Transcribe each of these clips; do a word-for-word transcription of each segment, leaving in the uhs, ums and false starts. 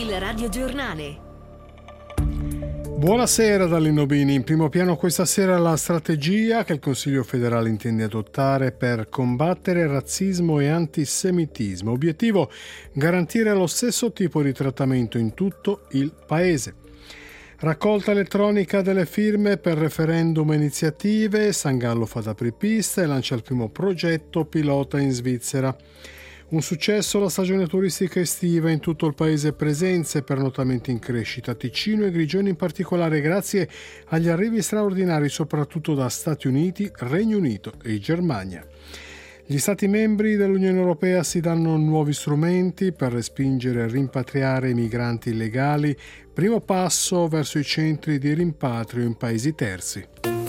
Il radiogiornale. Buonasera da Lino Bini. In primo piano questa sera la strategia che il Consiglio federale intende adottare per combattere razzismo e antisemitismo. Obiettivo: garantire lo stesso tipo di trattamento in tutto il Paese. Raccolta elettronica delle firme per referendum e iniziative. Sangallo fa da apripista e lancia il primo progetto pilota in Svizzera. Un successo la stagione turistica estiva, in tutto il paese presenze, pernottamenti in crescita, Ticino e Grigioni in particolare grazie agli arrivi straordinari soprattutto da Stati Uniti, Regno Unito e Germania. Gli Stati membri dell'Unione Europea si danno nuovi strumenti per respingere e rimpatriare i migranti illegali, primo passo verso i centri di rimpatrio in paesi terzi.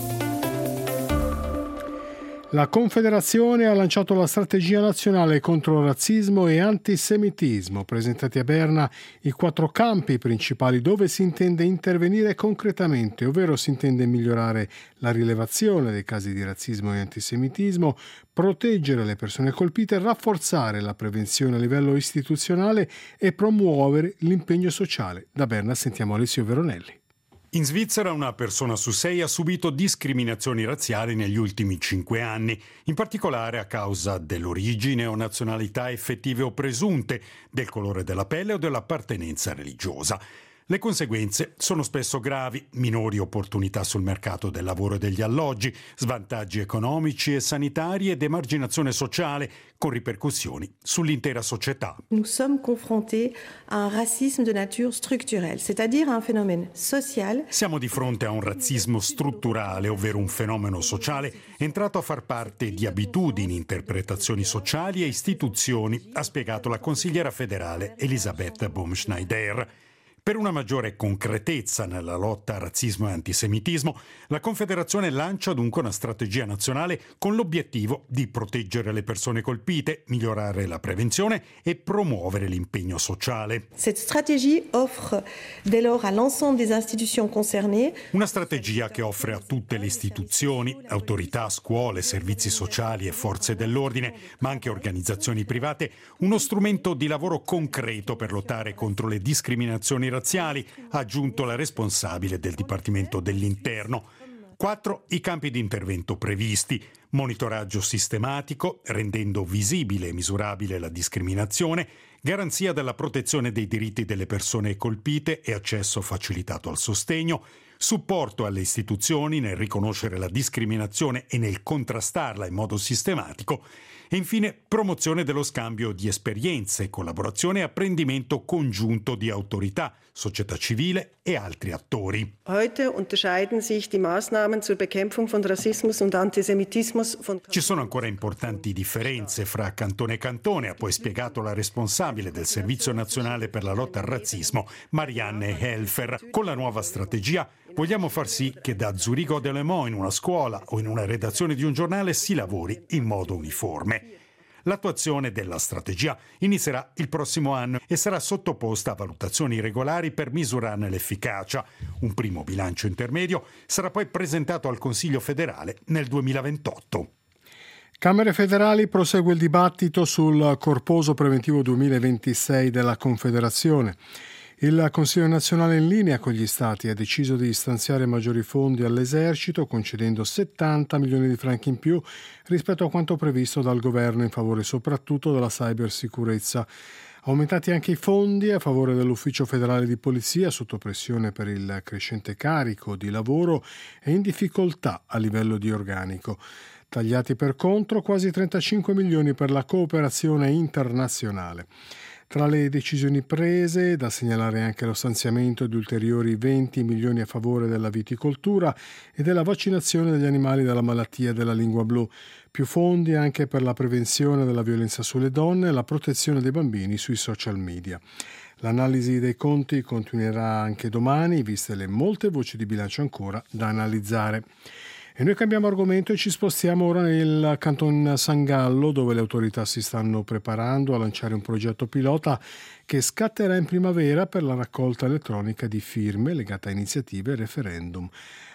La Confederazione ha lanciato la strategia nazionale contro razzismo e antisemitismo, presentati a Berna i quattro campi principali dove si intende intervenire concretamente, ovvero si intende migliorare la rilevazione dei casi di razzismo e antisemitismo, proteggere le persone colpite, rafforzare la prevenzione a livello istituzionale e promuovere l'impegno sociale. Da Berna sentiamo Alessio Veronelli. In Svizzera una persona su sei ha subito discriminazioni razziali negli ultimi cinque anni, in particolare a causa dell'origine o nazionalità effettive o presunte, del colore della pelle o dell'appartenenza religiosa. Le conseguenze sono spesso gravi: minori opportunità sul mercato del lavoro e degli alloggi, svantaggi economici e sanitari ed emarginazione sociale, con ripercussioni sull'intera società. Nous sommes confrontés à un racisme de nature structurelle, c'est-à-dire à un phénomène social. Siamo di fronte a un razzismo strutturale, ovvero un fenomeno sociale entrato a far parte di abitudini, interpretazioni sociali e istituzioni, ha spiegato la consigliera federale Elisabeth Baumschneider. Per una maggiore concretezza nella lotta a razzismo e antisemitismo, la Confederazione lancia dunque una strategia nazionale con l'obiettivo di proteggere le persone colpite, migliorare la prevenzione e promuovere l'impegno sociale. Cette stratégie offre dès lors à l'ensemble des institutions concernées Una strategia che offre a tutte le istituzioni, autorità, scuole, servizi sociali e forze dell'ordine, ma anche organizzazioni private, uno strumento di lavoro concreto per lottare contro le discriminazioni razziali, ha aggiunto la responsabile del Dipartimento dell'Interno. Quattro i campi di intervento previsti: monitoraggio sistematico, rendendo visibile e misurabile la discriminazione, garanzia della protezione dei diritti delle persone colpite e accesso facilitato al sostegno, supporto alle istituzioni nel riconoscere la discriminazione e nel contrastarla in modo sistematico, e infine promozione dello scambio di esperienze, collaborazione e apprendimento congiunto di autorità, società civile e altri attori. Heute unterscheiden sich die Maßnahmen zur Bekämpfung von Rassismus und Antisemitismus von... Ci sono ancora importanti differenze fra cantone e cantone, ha poi spiegato la responsabile del Servizio Nazionale per la lotta al razzismo, Marianne Helfer. Con la nuova strategia vogliamo far sì che da Zurigo de Le Mans in una scuola o in una redazione di un giornale si lavori in modo uniforme. L'attuazione della strategia inizierà il prossimo anno e sarà sottoposta a valutazioni regolari per misurarne l'efficacia. Un primo bilancio intermedio sarà poi presentato al Consiglio federale nel duemilaventotto. Camere federali, prosegue il dibattito sul corposo preventivo duemilaventisei della Confederazione. Il Consiglio nazionale, in linea con gli Stati, ha deciso di stanziare maggiori fondi all'esercito, concedendo settanta milioni di franchi in più rispetto a quanto previsto dal governo in favore soprattutto della cybersicurezza. Aumentati anche i fondi a favore dell'Ufficio federale di polizia, sotto pressione per il crescente carico di lavoro e in difficoltà a livello di organico. Tagliati per contro quasi trentacinque milioni per la cooperazione internazionale. Tra le decisioni prese, da segnalare anche lo stanziamento di ulteriori venti milioni a favore della viticoltura e della vaccinazione degli animali dalla malattia della lingua blu. Più fondi anche per la prevenzione della violenza sulle donne e la protezione dei bambini sui social media. L'analisi dei conti continuerà anche domani, viste le molte voci di bilancio ancora da analizzare. E noi cambiamo argomento e ci spostiamo ora nel Canton Sangallo, dove le autorità si stanno preparando a lanciare un progetto pilota che scatterà in primavera per la raccolta elettronica di firme legate a iniziative e referendum.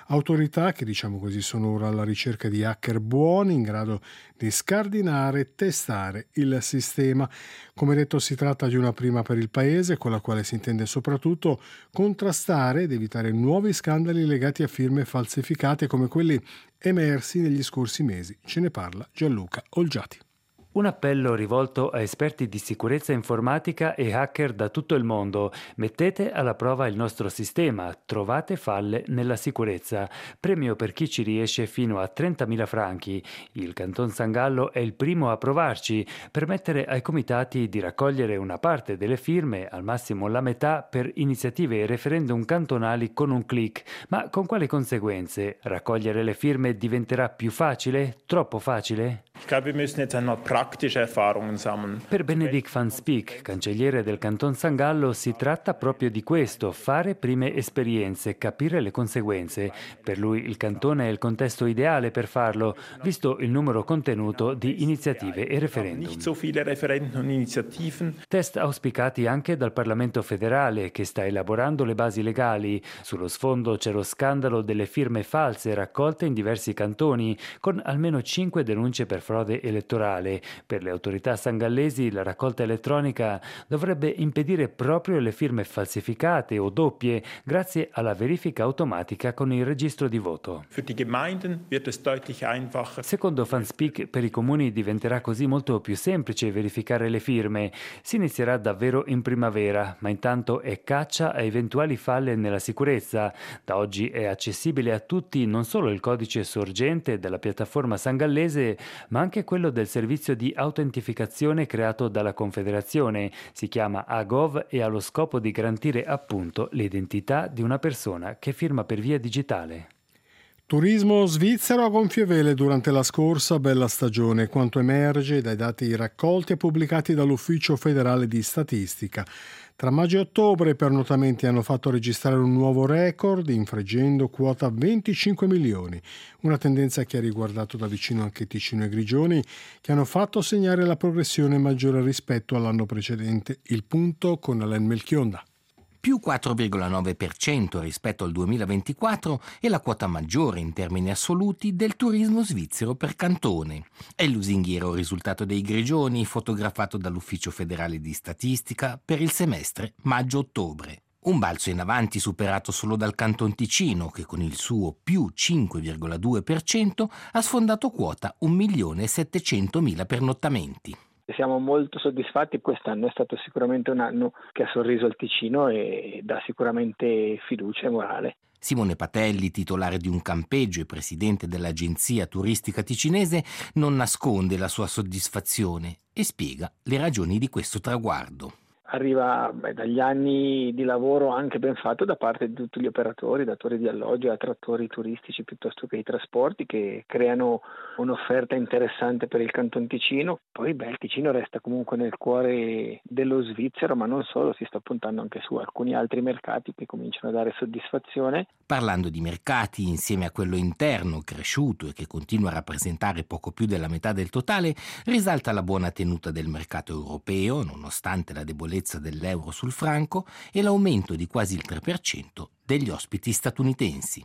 Autorità che, diciamo così, sono ora alla ricerca di hacker buoni in grado di scardinare e testare il sistema. Come detto, si tratta di una prima per il Paese, con la quale si intende soprattutto contrastare ed evitare nuovi scandali legati a firme falsificate come quelli emersi negli scorsi mesi. Ce ne parla Gianluca Olgiati. Un appello rivolto a esperti di sicurezza informatica e hacker da tutto il mondo. Mettete alla prova il nostro sistema, trovate falle nella sicurezza. Premio per chi ci riesce fino a trentamila franchi. Il Canton San Gallo è il primo a provarci, permettere ai comitati di raccogliere una parte delle firme, al massimo la metà, per iniziative e referendum cantonali con un click. Ma con quali conseguenze? Raccogliere le firme diventerà più facile? Troppo facile? Ich glaube, wir müssen jetzt einmal praktische Erfahrungen sammeln. Per Benedict Van Speek, cancelliere del Canton San Gallo, si tratta proprio di questo, fare prime esperienze, capire le conseguenze. Per lui il cantone è il contesto ideale per farlo, visto il numero contenuto di iniziative e referendum. Nicht so viele Referenden und Initiativen. Test auspicati anche dal Parlamento federale, che sta elaborando le basi legali. Sullo sfondo c'è lo scandalo delle firme false raccolte in diversi cantoni, con almeno cinque denunce per frode elettorale. Per le autorità sangallesi la raccolta elettronica dovrebbe impedire proprio le firme falsificate o doppie grazie alla verifica automatica con il registro di voto. Für die Gemeinden wird es deutlich einfacher. Secondo Van Speek, per i comuni diventerà così molto più semplice verificare le firme. Si inizierà davvero in primavera, ma intanto è caccia a eventuali falle nella sicurezza. Da oggi è accessibile a tutti non solo il codice sorgente della piattaforma sangallese, ma anche quello del servizio di autentificazione creato dalla Confederazione. Si chiama Agov e ha lo scopo di garantire appunto l'identità di una persona che firma per via digitale. Turismo svizzero a gonfie vele durante la scorsa bella stagione, quanto emerge dai dati raccolti e pubblicati dall'Ufficio federale di statistica. Tra maggio e ottobre i pernotamenti hanno fatto registrare un nuovo record, infreggendo quota venticinque milioni, una tendenza che ha riguardato da vicino anche Ticino e Grigioni, che hanno fatto segnare la progressione maggiore rispetto all'anno precedente. Il punto con Alain Melchionda. Più quattro virgola nove per cento rispetto al duemilaventiquattro è la quota maggiore in termini assoluti del turismo svizzero per cantone. È il lusinghiero risultato dei Grigioni fotografato dall'Ufficio federale di statistica per il semestre maggio-ottobre. Un balzo in avanti superato solo dal Canton Ticino, che con il suo più cinque virgola due per cento ha sfondato quota un milione settecentomila pernottamenti. Siamo molto soddisfatti, quest'anno è stato sicuramente un anno che ha sorriso al Ticino e dà sicuramente fiducia e morale. Simone Patelli, titolare di un campeggio e presidente dell'agenzia turistica ticinese, non nasconde la sua soddisfazione e spiega le ragioni di questo traguardo. Arriva beh, dagli anni di lavoro anche ben fatto da parte di tutti gli operatori, datori di alloggio, attrattori turistici piuttosto che i trasporti, che creano un'offerta interessante per il Canton Ticino. Poi beh, il Ticino resta comunque nel cuore dello svizzero, ma non solo, si sta puntando anche su alcuni altri mercati che cominciano a dare soddisfazione. Parlando di mercati, insieme a quello interno cresciuto e che continua a rappresentare poco più della metà del totale, risalta la buona tenuta del mercato europeo, nonostante la debolezza dell'euro sul franco e l'aumento di quasi il tre per cento degli ospiti statunitensi.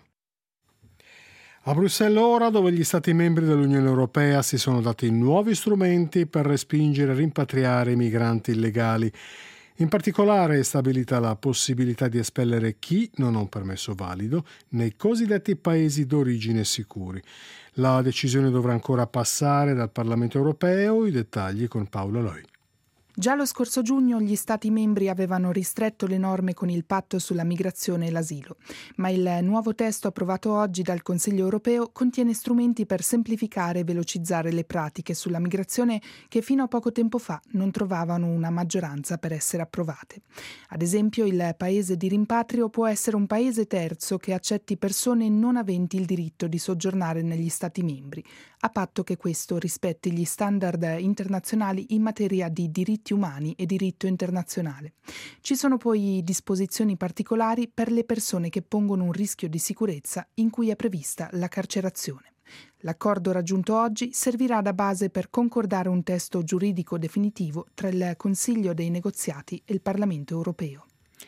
A Bruxelles ora, dove gli Stati membri dell'Unione Europea si sono dati nuovi strumenti per respingere e rimpatriare i migranti illegali. In particolare è stabilita la possibilità di espellere chi non ha un permesso valido nei cosiddetti paesi d'origine sicuri. La decisione dovrà ancora passare dal Parlamento europeo, i dettagli con Paola Loi. Già lo scorso giugno gli Stati membri avevano ristretto le norme con il patto sulla migrazione e l'asilo, ma il nuovo testo approvato oggi dal Consiglio europeo contiene strumenti per semplificare e velocizzare le pratiche sulla migrazione che fino a poco tempo fa non trovavano una maggioranza per essere approvate. Ad esempio, il paese di rimpatrio può essere un paese terzo che accetti persone non aventi il diritto di soggiornare negli Stati membri, a patto che questo rispetti gli standard internazionali in materia di diritti umani e diritto internazionale. Ci sono poi disposizioni particolari per le persone che pongono un rischio di sicurezza in cui è prevista la carcerazione. L'accordo raggiunto oggi servirà da base per concordare un testo giuridico definitivo tra il Consiglio dei negoziati e il Parlamento europeo.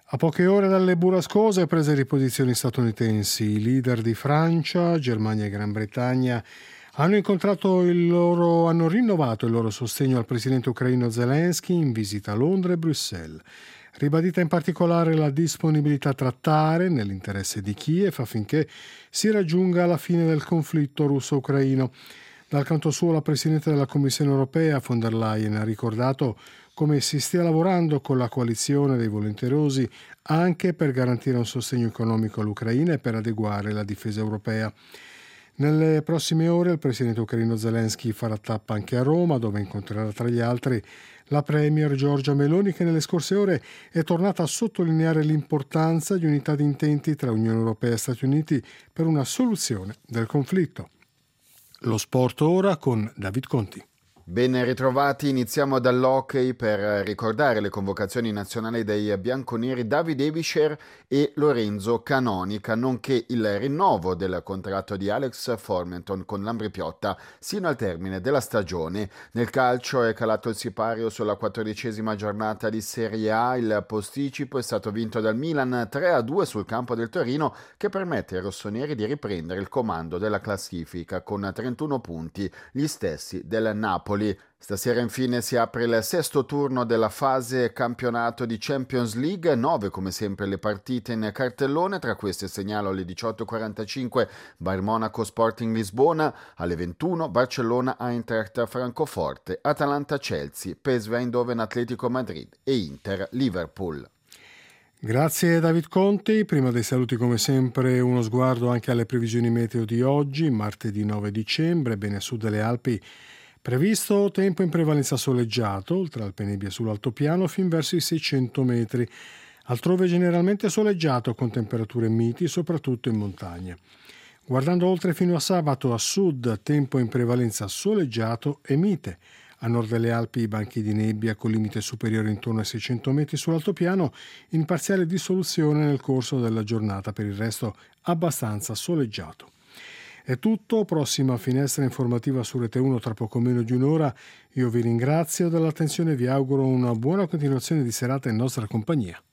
A poche ore dalle burrascose prese di posizioni statunitensi, i leader di Francia, Germania e Gran Bretagna hanno incontrato il loro, hanno rinnovato il loro sostegno al presidente ucraino Zelensky in visita a Londra e Bruxelles. Ribadita in particolare la disponibilità a trattare, nell'interesse di Kiev, affinché si raggiunga la fine del conflitto russo-ucraino. Dal canto suo, la Presidente della Commissione europea, von der Leyen, ha ricordato come si stia lavorando con la coalizione dei volenterosi anche per garantire un sostegno economico all'Ucraina e per adeguare la difesa europea. Nelle prossime ore il presidente ucraino Zelensky farà tappa anche a Roma, dove incontrerà tra gli altri la premier Giorgia Meloni, che nelle scorse ore è tornata a sottolineare l'importanza di unità di intenti tra Unione Europea e Stati Uniti per una soluzione del conflitto. Lo sport ora con David Conti. Ben ritrovati, iniziamo dall'hockey per ricordare le convocazioni nazionali dei bianconeri David Evischer e Lorenzo Canonica, nonché il rinnovo del contratto di Alex Formenton con l'Ambri Piotta sino al termine della stagione. Nel calcio è calato il sipario sulla quattordicesima giornata di Serie A, il posticipo è stato vinto dal Milan tre a due sul campo del Torino, che permette ai rossoneri di riprendere il comando della classifica con trentuno punti, gli stessi del Napoli. Stasera infine si apre il sesto turno della fase campionato di Champions League, nove come sempre le partite in cartellone, tra queste segnalo alle diciotto e quarantacinque Bayern Monaco Sporting Lisbona, alle ventuno Barcellona Eintracht Francoforte, Atalanta Chelsea, P S V Eindhoven Atletico Madrid e Inter Liverpool. Grazie David Conti. Prima dei saluti come sempre uno sguardo anche alle previsioni meteo di oggi, martedì nove dicembre, bene a sud delle Alpi. Previsto tempo in prevalenza soleggiato, oltre Alpe Nebbie sull'altopiano fin verso i seicento metri. Altrove generalmente soleggiato con temperature miti, soprattutto in montagna. Guardando oltre fino a sabato, a sud tempo in prevalenza soleggiato e mite. A nord delle Alpi i banchi di nebbia con limite superiore intorno ai seicento metri sull'altopiano, in parziale dissoluzione nel corso della giornata, per il resto abbastanza soleggiato. È tutto, prossima finestra informativa su Rete uno tra poco meno di un'ora. Io vi ringrazio dell'attenzione e vi auguro una buona continuazione di serata in nostra compagnia.